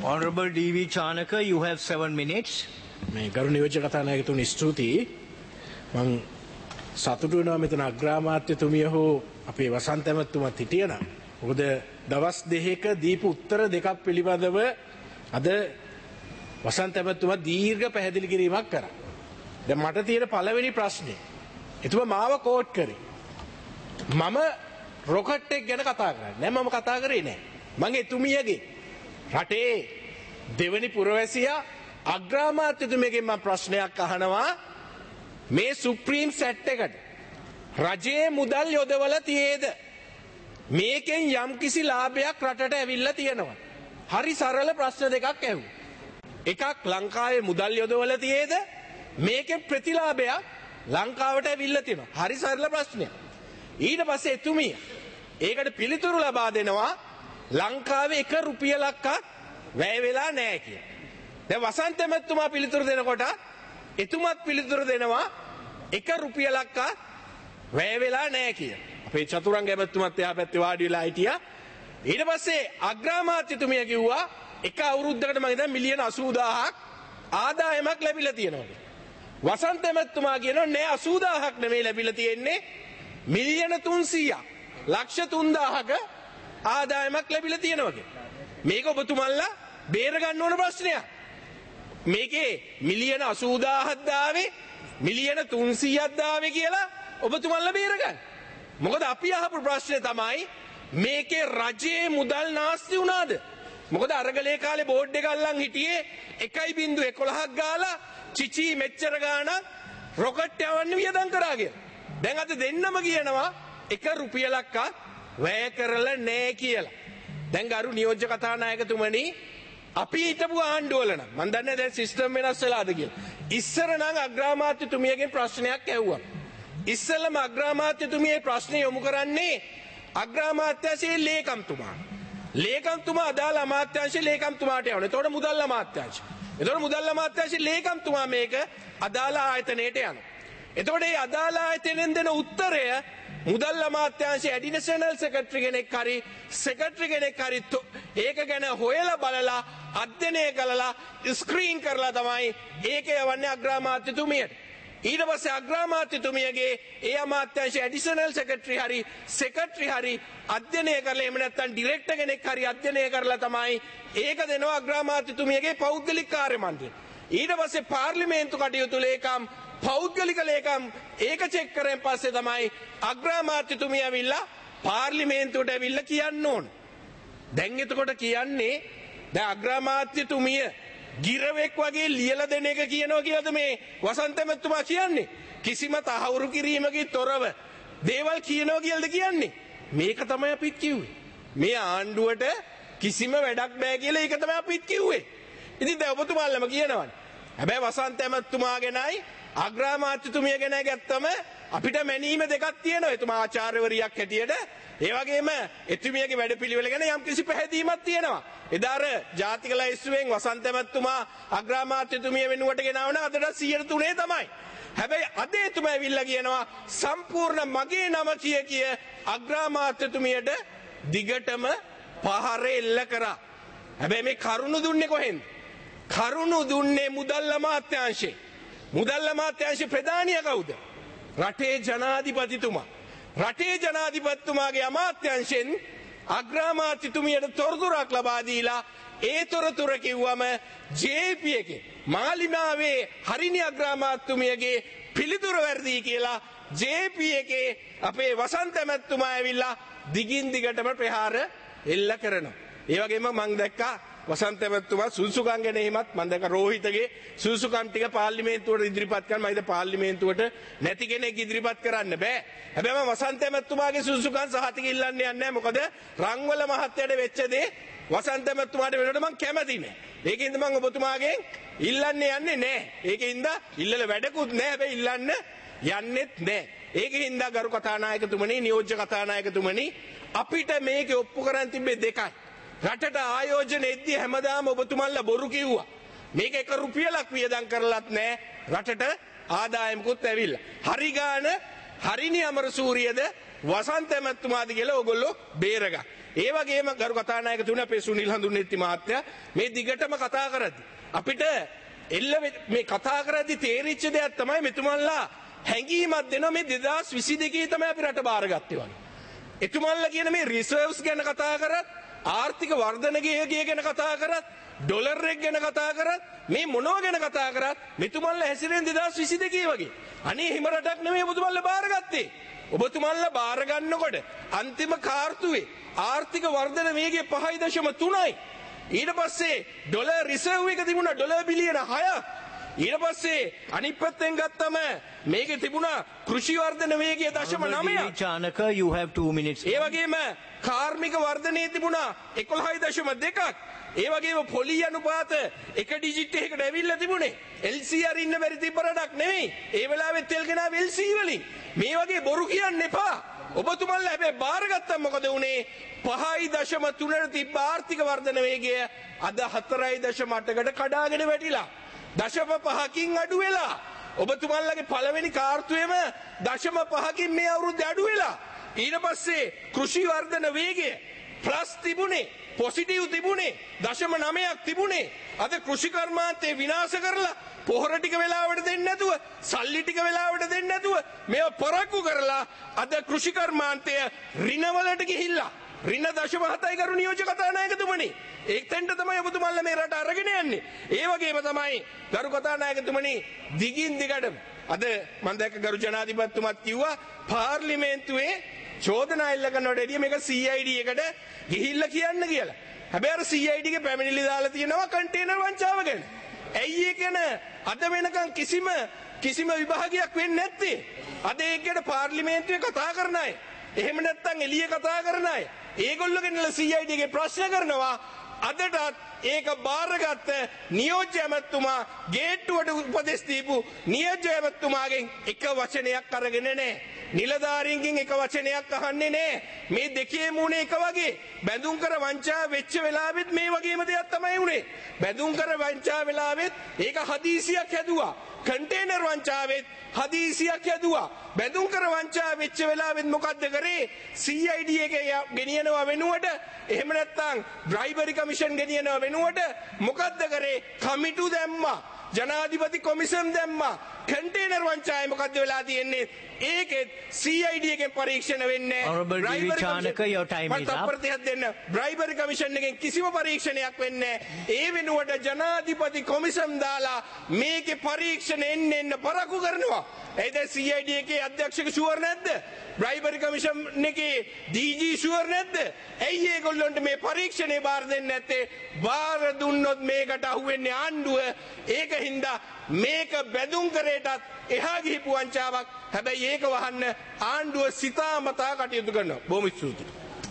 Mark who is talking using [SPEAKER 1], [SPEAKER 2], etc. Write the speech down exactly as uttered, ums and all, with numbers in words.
[SPEAKER 1] Honorable D V Chanaka, you have seven minutes.
[SPEAKER 2] මේ ගරු නියෝජ්‍ය කතානායකතුනි ස්තුතියි. මම සතුටු වෙනවා මෙතන අග්‍රාමාත්‍යතුමිය හෝ අපේ වසන්ත ඇමතුමත් හිටියනම්. මොකද දවස් දෙකක දීපු උත්තර දෙකක් පිළිබඳව අද වසන්ත ඇමතුමා දීර්ඝ පැහැදිලි කිරීමක් කරා. දැන් මට තියෙන පළවෙනි ප්‍රශ්නේ එතුමා මාව කෝට් කරේ. මම රොකට් එක ගැන කතා කරන්නේ නෑ. මම කතා කරේ නෑ. මම එතුමියගේ රටේ දෙවනි පුරවැසියා අග්‍රාමාත්‍යතුමියගෙන් මම ප්‍රශ්නයක් අහනවා. මේ සුප්‍රීම් සෙට් එකට රජයේ මුදල් යොදවලා තියේද? මේකෙන් යම්කිසි ලාභයක් රටට ඇවිල්ලා තියෙනවා. හරි සරල ප්‍රශ්න දෙකක් ඇහුවා. එකක් ලංකාවේ මුදල් යොදවලා තියේද? මේකෙන් ප්‍රතිලාභයක් ලංකාවට ඇවිල්ලා තියෙනවා. හරි සරල ප්‍රශ්නයක්. ඊට පස්සේ එතුමිය ඒකට පිළිතුරු ලබා දෙනවා ලංකාවේ එක රුපියලක්වත් වැය වෙලා නැහැ කියලා. දැන් වසන්ත මැතිතුමා පිළිතුරු දෙනකොට එතුමත් පිළිතුරු දෙනවා එක රුපියලක්වත් වැය වෙලා නැහැ කියලා. අපේ චතුරංග මැතිතුමත් එහා පැත්තේ වාඩි වෙලා හිටියා. ඊට පස්සේ අග්‍රාමාත්‍යතුමිය කිව්වා එක අවුරුද්දකට මම ඉතින් මිලියන අසූ දාහක් ආදායමක් ලැබිලා තියෙනවා. වසන්ත මැතිතුමා කියනවා නෑ අසූ දාහක් නෙමෙයි ලැබිලා තියෙන්නේ මිලියන තුන්සීයක් ලක්ෂ තුන් දාහක ආදායමක් ලැබිලා තියෙනවා කියලා. මේක ඔබතුමන්ලා බේර ගන්න ඕන ප්‍රශ්නයක්. මේකේ මිලියන අසූ දාහක් දාවේ මිලියන තුන්සීයක් දාවේ කියලා ඔබතුමන්ලා බේර ගන්න. මොකද අපි අහපු ප්‍රශ්නේ තමයි මේකේ රජයේ මුදල් නාස්ති වුණාද? මොකද අරගලේ කාලේ බෝඩ් එක අල්ලන් හිටියේ එකයි බිංදුව එකොළහක් ගාලා චිචි මෙච්චර ගාණක් රොකට් යවන්න වියදම් කරා කියලා. දැන් අද දෙන්නම කියනවා එක රුපියලක්වත් වැය කරලා නැහැ කියලා. දැන් ගරු නියෝජ්‍ය කතානායකතුමනි අපි හිටපු ආණ්ඩුවල නම් මම දන්නේ දැන් සිස්ටම් වෙනස් වෙලාද කියලා. ඉස්සර නම් අග්‍රාමාත්‍යතුමියගෙන් ප්‍රශ්නයක් ඇහුවා. ඉස්සෙල්ලම අග්‍රාමාත්‍යතුමියේ ප්‍රශ්නේ යොමු කරන්නේ අග්‍රාමාත්‍යංශයේ ලේකම්තුමා. ලේකම්තුමා අදාළ අමාත්‍යාංශයේ ලේකම්තුමාට යවනවා. එතකොට මුදල් අමාත්‍යාංශය. එතකොට මුදල් අමාත්‍යාංශයේ ලේකම්තුමා මේක අදාළ ආයතනයට යනවා. එතකොට මේ අදාළ ආයතනෙන් දෙන උත්තරය මුදල් අමාත්‍යාංශයේ ඇඩිෂනල් සෙක්‍රටරි කෙනෙක් හරි සෙක්‍රටරි කෙනෙක් හරි ඒක ගැන හොයලා බලලා අධ්‍යයනය කළා ස්ක්‍රීන් කරලා තමයි ඒක යවන්නේ අග්‍රාමාත්‍යතුමියට. ඊට පස්සේ අග්‍රාමාත්‍යතුමියගේ ඒ අමාත්‍යාංශයේ ඇඩිෂනල් සෙක්‍රටරි හරි සෙක්‍රටරි හරි අධ්‍යයනය කරලා එහෙම නැත්නම් ඩිරෙක්ටර් කෙනෙක් හරි අධ්‍යයනය කරලා තමයි ඒක දෙනවා අග්‍රාමාත්‍යතුමියගේ පෞද්ගලික කාර්ය මණ්ඩලයට. ඊට පස්සේ පාර්ලිමේන්තු කටයුතු ලේකම් පෞද්ගලික ලේකම් ඒක චෙක් කරෙන් පස්සේ තමයි අග්‍රාමාත්‍යතුමිය ඇවිල්ලා පාර්ලිමේන්තුවට ඇවිල්ලා කියන්න ඕන. දැන් එතකොට කියන්නේ දැන් අග්‍රාමාත්‍යතුමිය ගිරවෙක් වගේ ලියලා දෙන එක කියනවා කියලාද මේ වසන්ත මැතිතුමා කියන්නේ? කිසිම තහවුරු කිරීමකින් තොරව දේවල් කියනවා කියලාද කියන්නේ? මේක තමයි අපිත් කිව්වේ. මේ ආණ්ඩුවට කිසිම වැඩක් බෑ කියලා ඒක තමයි අපිත් කිව්වේ. ඉතින් දැන් ඔබතුමාලම කියනවනේ. හැබැයි වසන්ත මැතිතුමා ගැනයි අග්‍රාමාත්‍යතුමිය ගැන ගත්තම අපිට මැනීම දෙකක් තියෙනවා. එතුමා ආචාර්යවරියක් හැටියට ඒ වගේම එතුමියගේ වැඩපිළිවෙල ගැන යම් කිසි පැහැදීමක් තියෙනවා. එදා අර ජාතික ලැයිස්තුවෙන් වසන්ත මැතිතුමා අග්‍රාමාත්‍යතුමිය වෙනුවට ගෙනාවන අදට සියයට තුනේ තමයි. හැබැයි අද එතුමා ඇවිල්ලා කියනවා සම්පූර්ණ මගේ නම කිය කිය අග්‍රාමාත්‍යතුමියට දිගටම පහර එල්ල කරා. හැබැයි මේ කරුණු දුන්නේ කොහෙන්ද? කරුණු දුන්නේ මුදල් අමාත්‍යාංශේ. මුදල් අමාත්‍යාංශේ ප්‍රධානියා කවුද? රටේ ජනාධිපතිතුමා. රටේ ජනාධිපතිතුමාගේ අමාත්‍යාංශෙන් අග්‍රාමාත්‍යතුමියට තොරතුරක් ලබා දීලා ඒ තොරතුර කිව්වම ජේ පී එකේ මාලිමාවේ හරිනි අග්‍රාමාත්‍යතුමියගේ පිළිතුර වැරදි කියලා ජේ පී එකේ අපේ වසන්ත මැතිතුමා ඇවිල්ලා දිගින් දිගටම ප්‍රහාර එල්ල කරනවා. ඒ වගේම මම දැක්කා වසන්ත මැතිතුමා සුසුකම් ගැන එහෙමත් මම දැක්ක රෝහිතගේ සුසුකම් ටික පාර්ලිමේන්තුවට ඉදිරිපත් කරන මම ඉත පාර්ලිමේන්තුවට නැති කෙනෙක් ඉදිරිපත් කරන්න බෑ. හැබැයි මම වසන්ත මැතිතුමාගේ සුසුකම් සහතික ඉල්ලන්න යන්නේ නැහැ. මොකද රංගවල මහත්තයාට වෙච්ච දේ වසන්ත මැතිතුමාට වෙනකොට මම කැමති නෑ. ඒකින්ද මම ඔබතුමාගෙන් ඉල්ලන්න යන්නේ නෑ. ඒකින්ද ඉල්ලල වැඩකුත් නෑ. හැබැයි ඉල්ලන්න යන්නෙත් නෑ. ඒකින්ද ගරු කතානායකතුමනි නියෝජ්‍ය කතානායකතුමනි අපිට මේක ඔප්පු කරන් තිබ්බේ දෙකයි. රටට ආයෝජන එද්දී හැමදාම ඔබතුමන්ලා බොරු කිව්වා. මේක එක රුපියලක් වියදම් කරලත් නැහැ. රටට ආදායමකුත් ඇවිල්ලා. හරි ගාන හරිනි අමරසූරියද
[SPEAKER 3] වසන්ත ඇමතුමාද කියලා ඕගොල්ලෝ බේරගන්න. ඒ වගේම ගරු කතානායකතුමනි අපේ සුනිල් හඳුන්නෙත්ති මහත්තයා මේ දිගටම කතා කරද්දි අපිට එල්ල මේ කතා කරද්දි තේරිච්ච දෙයක් තමයි මෙතුමන්ලා හැඟීමක් දෙනවා මේ දෙදාස් විසි දෙකේ තමයි අපි රට බාරගත්තේ වගේ. එතුමන්ලා කියන මේ රිසර්ව්ස් ගැන කතා කරත් ආර්ථික වර්ධනගේ ගැන කතා කරත් ඩොලර් එක ගැන කතා කරත් මේ මොනවා ගැන කතා කරත් මෙතුමන්ලා හැසිරෙන්නේ දෙදාස් විසි දෙකේ වගේ. අනේ හිම රටක් නෙමෙයි ඔබතුමන්ලා බාරගත්තේ. ඔබතුමන්ලා බාර ගන්නකොට අන්තිම කාර්තුවේ ආර්ථික වර්ධන වේගය පහයි දශම තුනයි. ඊට පස්සේ ඩොලර් රිසර්ව් එක තිබුණා ඩොලර් බිලියන හයක්. ඊට පස්සේ අනිත් පැත්තෙන් ගත්තම මේකේ තිබුණා කෘෂි වර්ධන වේගය දශම නවයක්.
[SPEAKER 1] Chanaka you have two minutes.
[SPEAKER 3] ඒ වගේම කාර්මික වර්ධනයේ තිබුණා එකොළහයි දශම දෙකක්. ඒ වගේම පොලි අනුපාත එක ඩිජිට් එකකට ඇවිල්ලා තිබුණේ. එල් සී ආර් ඉන්න බැරි තිබ්බ රටක් නෙවෙයි. ඒ වෙලාවෙත් තෙල් ගෙනාව එල් සී වලින්. මේ වගේ බොරු කියන්න එපා. ඔබතුමන්ලා හැබැයි බාරගත්තා මොකද උනේ? පහයි දශම තුනට තිබ්බ ආර්ථික වර්ධන වේගය අද හතරයි දශම අටකට කඩාගෙන වැටිලා. දශම පහකින් අඩු වෙලා. ඔබතුමන්ලගේ පළවෙනි කාර්තුවේම දශම පහකින් මේ අවුරුද්ද අඩු වෙලා. ඊට පස්සේ කෘෂි වර්ධන වේගය ප්ලස් තිබුණේ පොසිටිව් තිබුණේ දශම නවයක් තිබුණේ. අද කෘෂි කර්මාන්තේ විනාශ කරලා පොහොර ටික වෙලාවට දෙන්නේ නැතුව සල්ලි ටික වෙලාවට දෙන්නේ නැතුව මේව පරක්කු කරලා අද කෘෂි කර්මාන්තය ඍණවලට ගිහිල්ලා ඍණ දශම හතයි කරු නියෝජ්‍ය කතානායකතුමනි. ඒකෙන්ට තමයි ඔබතුමන්ලා මේ රට අරගෙන යන්නේ. ඒ වගේම තමයි ගරු කතානායකතුමනි දිගින් දිගටම අද මම දැක්ක ගරු ජනාධිපතිතුමත් කිව්වා පාර්ලිමේන්තුවේ චෝදනා එල්ල කරනකොට එළිය මේක සී අයි ඩී එකට ගිහිල්ලා කියන්න කියලා. හැබැයි අර සී අයි ඩී ගේ පැමිණිලි දාලා තියෙනවා කන්ටේනර් වංචාව ගැන. ඇයි ඒ කියන අද වෙනකන් කිසිම කිසිම විභාගයක් වෙන්නේ නැත්තේ? අද ඒක ගැන පාර්ලිමේන්තුවේ කතා කරන අය. එහෙම නැත්නම් එළිය කතා කරන අය. ඒගොල්ලෝ ගෙනලා සී අයි ඩී ගේ ප්‍රශ්න කරනවා. අදටත් ඒක බාරගත්ත නියෝජ්‍ය ඇමතුමා ගේට්ටුවට උපදෙස් දීපු නියෝජ්‍ය ඇමතුමාගෙන් එක වචනයක් අරගෙන නැහැ. නිලධාරීන්ගෙන් එක වචනයක් අහන්නේ නැහැ. මේ දෙකේ මූණේ එක වගේ. බැඳුම් කර වංචා වෙච්ච වෙලාවෙත් මේ වගේම දෙයක් තමයි උනේ. බැඳුම් කර වංචා වෙලාවෙත් ඒක හදිසියක් හැදුවා. කන්ටේනර් වංචාවෙත් හදිසියක් හැදුවා. බැඳුම් කර වංචා වෙච්ච වෙලාවෙත් මොකද්ද කරේ? සී අයි ඩී එකේ ගෙනියනවා වෙනුවට එහෙම නැත්නම් බ්‍රයිබරි කමිෂන් ගෙනියනවා වෙනුවට මොකද්ද කරේ? කමිටු දැම්මා. ජනාධිපති කොමිසම් දැම්මා. කන්ටේනර් වංචාවේ මොකද්ද වෙලා තියෙන්නේ? ඒකෙත් සී අයි ඩී එකෙන් පරීක්ෂණ වෙන්නේ නැහැ. බ්‍රයිබරි කමිෂන් එකෙන් කිසිම පරීක්ෂණයක් වෙන්නේ නැහැ. ඒ වෙනුවට ජනාධිපති කොමිසම් දාලා මේකේ පරීක්ෂණ එන්න එන්න පරක්කු කරනවා. එයිද සී අයි ඩී එකේ අධ්‍යක්ෂක ෂුවර් නැද්ද? බ්‍රයිබරි කමිෂන් එකේ ඩී ජී ෂුවර් නැද්ද? ඇයි ඒගොල්ලන්ට මේ පරීක්ෂණේ බාර දෙන්නේ නැත්තේ? බාර දුන්නොත් මේකට අහුවෙන්නේ ආණ්ඩුව. ඒක හින්දා මේක බැඳුම් කරේටත් එහා ගිහිපු වංචාවක්. හැබැයි ඒක වහන්න ආණ්ඩුව සිතාමතා කටයුතු කරනවා. බොහොම ස්තුතියි.